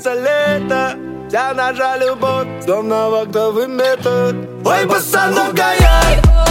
начинается лето. Вся наша любовь, словно вахтовый метод. Ой, босоногая,